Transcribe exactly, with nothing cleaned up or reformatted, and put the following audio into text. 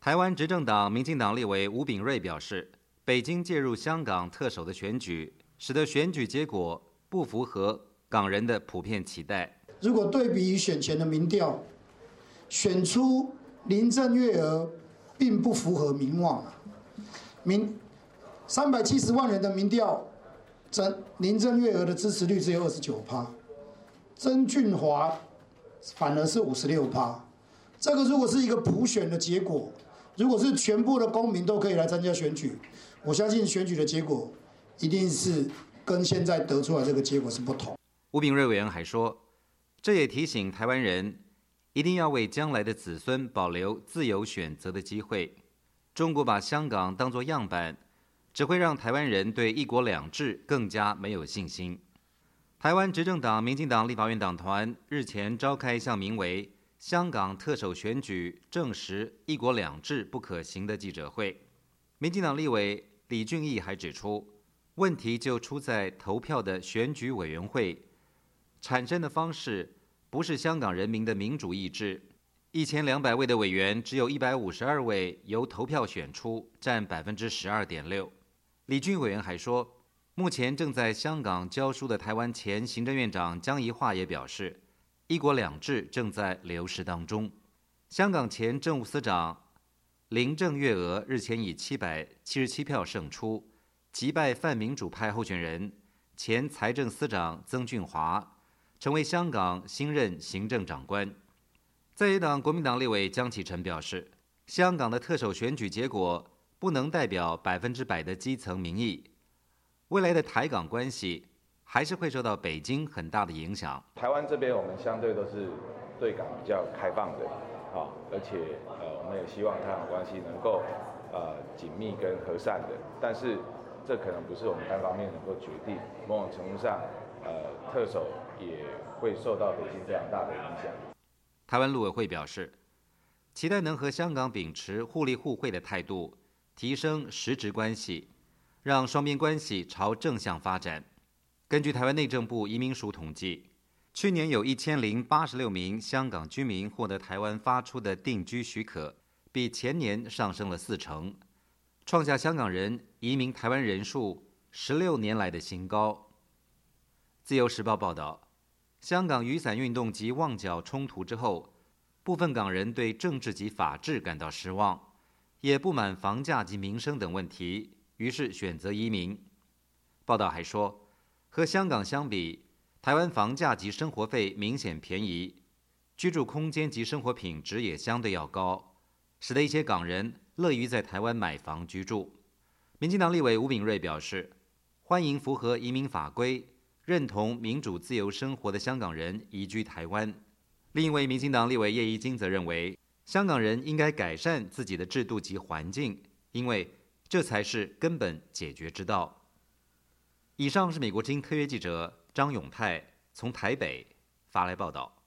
台湾执政党民进党立委吴秉叡表示，北京介入香港特首的选举，使得选举结果不符合港人的普遍期待。 如果对比于选前的民调，选出林郑月娥并不符合民望。民三百七十万人的民调，真林郑月娥的支持率只有二十九趴，曾俊华反而是五十六趴。这个如果是一个普选的结果，如果是全部的公民都可以来参加选举，我相信选举的结果一定是跟现在得出来这个结果是不同。 吴秉叡委员还说，这也提醒台湾人一定要为将来的子孙保留自由选择的机会。中国把香港当作样板，只会让台湾人对一国两制更加没有信心。台湾执政党民进党立法院党团日前召开一项名为香港特首选举证实一国两制不可行的记者会。民进党立委李俊毅还指出，问题就出在投票的选举委员会产生的方式不是香港人民的民主意志，一千两百位的委员只有一百五十二位由投票选出，占百分之十二点六。李俊委员还说，目前正在香港教书的台湾前行政院长江宜樺也表示，一国两制正在流失当中。香港前政务司长林郑月娥日前以七百七十七票胜出，击败泛民主派候选人前财政司长曾俊华，成为香港新任行政长官。在野党国民党立委江启臣表示，香港的特首选举结果不能代表百分之百的基层民意，未来的台港关系还是会受到北京很大的影响。 台湾这边我们相对都是对港比较开放的，啊，而且呃我们也希望台港关系能够呃紧密跟和善的，但是这可能不是我们单方面能够决定，某种程度上，呃特首也会受到北京非常大的影响。 台湾陆委会表示，期待能和香港秉持互利互惠的态度，提升实质关系，让双边关系朝正向发展。根据台湾内政部移民署统计，去年有一千零八十六名香港居民获得台湾发出的定居许可，比前年上升了四成，创下香港人移民台湾人数十六年来的新高。自由时报报道，香港雨伞运动及旺角冲突之后，部分港人对政治及法治感到失望，也不满房价及民生等问题，于是选择移民。报道还说，和香港相比，台湾房价及生活费明显便宜，居住空间及生活品质也相对要高，使得一些港人乐于在台湾买房居住。民进党立委吴秉叡表示，欢迎符合移民法规、认同民主自由生活的香港人移居台湾。另一位民进党立委叶宜津则认为，香港人应该改善自己的制度及环境，因为这才是根本解决之道。以上是美国之音特约记者张永泰从台北发来报道。